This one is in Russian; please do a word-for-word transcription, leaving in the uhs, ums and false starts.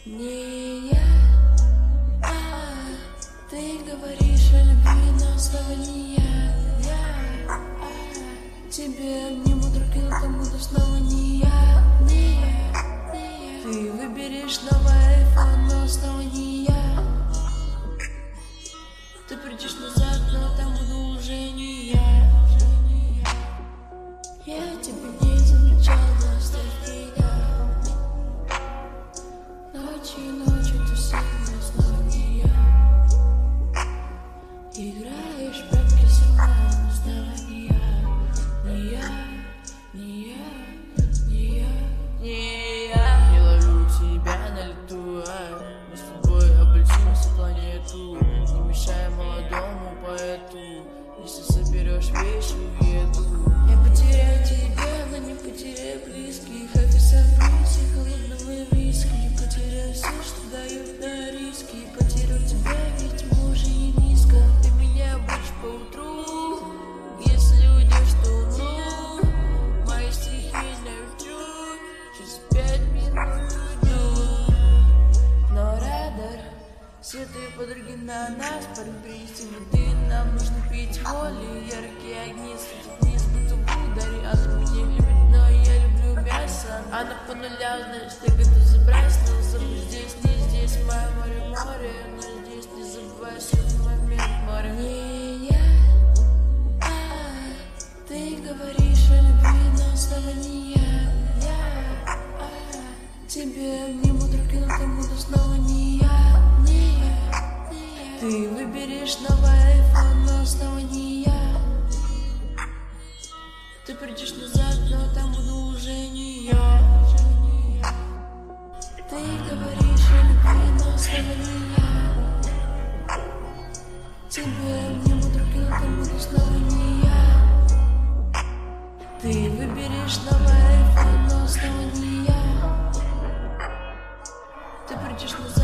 Не я, а ты говоришь о любви, но снова не я. Я, а тебе обниму другим, кому то снова не я. Не я, не я. Ты выберешь новый айфон, но снова не я. Ты придешь назад, но там буду уже не я. Я тебя не замечал, но оставь меня. Ночью, ночью ты со мной, снова не я. Играешь в прятки сама, но снова не я. Не я, не я, не я, не я. Не ловлю тебя на лету, а мы с тобой обольстим всю планету. Не мешай молодому поэту, если соберешь вещи, уеду. Я потеряю тебя, но не потеряю близких. Офиса брюси, холодного виски. Потеряю все, что дают на риски. Потеряю тебя, ведь мы уже не низко. Ты меня будешь по утру, если уйдешь, то умру. Мои стихи на ветру, через пять минут уйду. Но радар, все твои подруги на нас. Парень, принести воды, нам нужно пить воли. Яркие огни светят вниз, будто в ударе. Она меня любит, но я люблю мясо. Она по нулям, значит я готов забрать. Но забудь здесь, не здесь, мое море, море. Но здесь не забывай свой момент, море. Не я, а ты говоришь о любви, но снова не я. Я, а тебе обниму другим, но буду снова не я. Не я, не я. Ты выберешь новый айфон, но снова не я. Ты придешь назад, но там буду уже не я. Ты говоришь о любви, но снова не я. Тебе обниму другим, но буду снова не я. Ты выберешь новый айфон, но снова не я. Ты придешь назад.